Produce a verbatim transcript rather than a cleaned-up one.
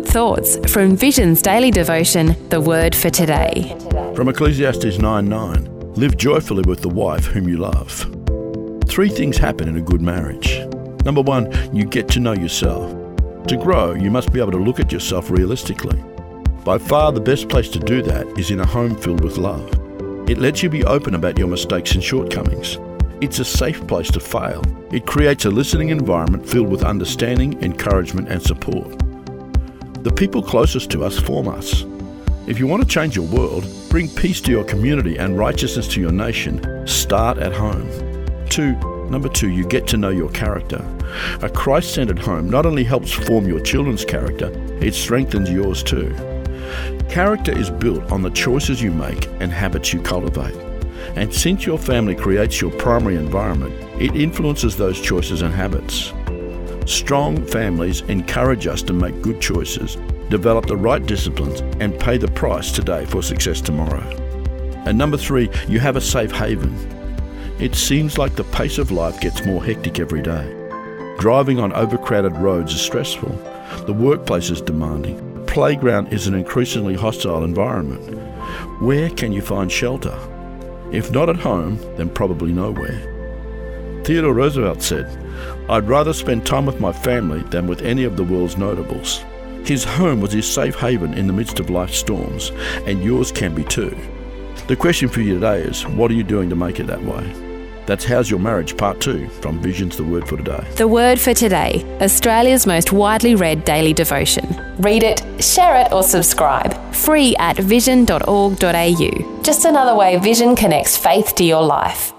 good thoughts from Vision's daily devotion, The Word for Today. From Ecclesiastes nine nine, live joyfully with the wife whom you love. Three things happen in a good marriage. Number one, you get to know yourself. To grow, you must be able to look at yourself realistically. By far the best place to do that is in a home filled with love. It lets you be open about your mistakes and shortcomings. It's a safe place to fail. It creates a listening environment filled with understanding, encouragement and support. The people closest to us form us. If you want to change your world, bring peace to your community and righteousness to your nation, start at home. Two, number two, you get to know your character. A Christ-centered home not only helps form your children's character, it strengthens yours too. Character is built on the choices you make and habits you cultivate. And since your family creates your primary environment, it influences those choices and habits. Strong families encourage us to make good choices, develop the right disciplines, and pay the price today for success tomorrow. And number three, you have a safe haven. It seems like the pace of life gets more hectic every day. Driving on overcrowded roads is stressful. The workplace is demanding. The playground is an increasingly hostile environment. Where can you find shelter? If not at home, then probably nowhere. Theodore Roosevelt said, "I'd rather spend time with my family than with any of the world's notables." His home was his safe haven in the midst of life's storms, and yours can be too. The question for you today is, what are you doing to make it that way? That's How's Your Marriage Part two from Vision's The Word for Today. The Word for Today, Australia's most widely read daily devotion. Read it, share it or subscribe. Free at vision dot org dot a u. Just another way Vision connects faith to your life.